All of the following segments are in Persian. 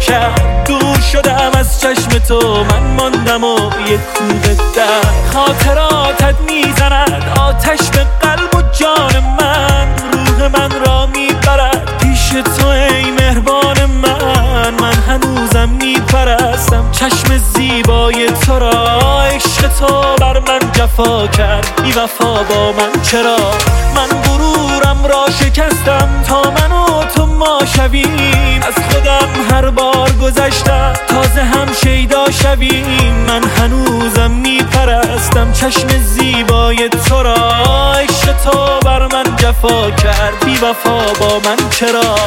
کرد. دور شدم از چشم تو، من ماندم و یک کوه در. خاطراتت میزند آتش به قلب و جان من، روح من را میبرد پیش تو ای مهربان من. من هنوزم میپرستم چشم زیبای تو را، عشق تو بر من جفا کرد، بی وفا با من چرا؟ من غرورم را شکستم تا من و تو ما شویم، از خودم هر بار گذشتم تازه هم شیدا شویم. من هنوزم میپرستم چشم زیبای تو را، عشق تو بر من جفا کرد، بی وفا با من چرا؟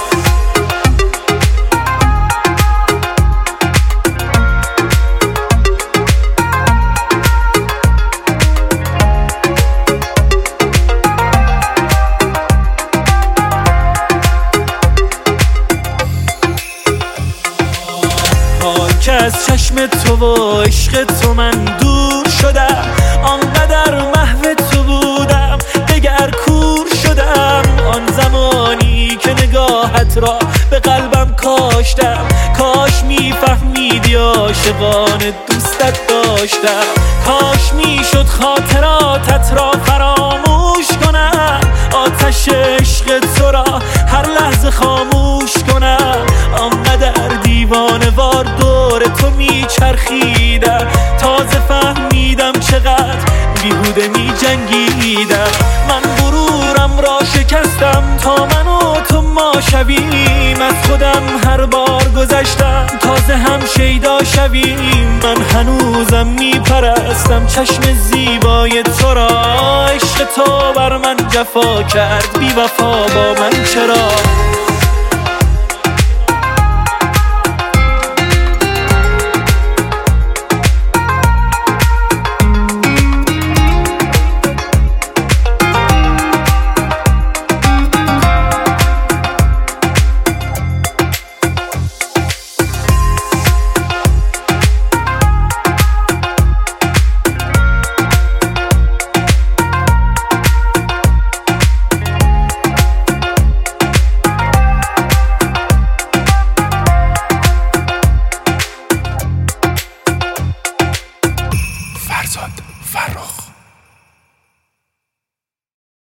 که از چشم تو و عشق تو من دور شدم، آنقدر محو تو بودم دگر کور شدم. آن زمانی که نگاهت را به قلبم کاشتم، کاش میفهمیدی عاشقان دوستت داشتم. کاش میشد خاطراتت را فراموش کنم، آتش عشق تو را هر لحظه خاموش کنم. آنقدر دیوانه وار دور تو میچرخیدم، تازه فهمیدم چقدر بیهوده میجنگیدم. من غرورم را شکستم تا من و تو ما شویم، از خودم هر بار گذشتم تازه هم شیدا شویم. من هنوزم میپرستم چشم زیبای تو را، عشق تو بر من جفا کرد، بی وفا با من چرا؟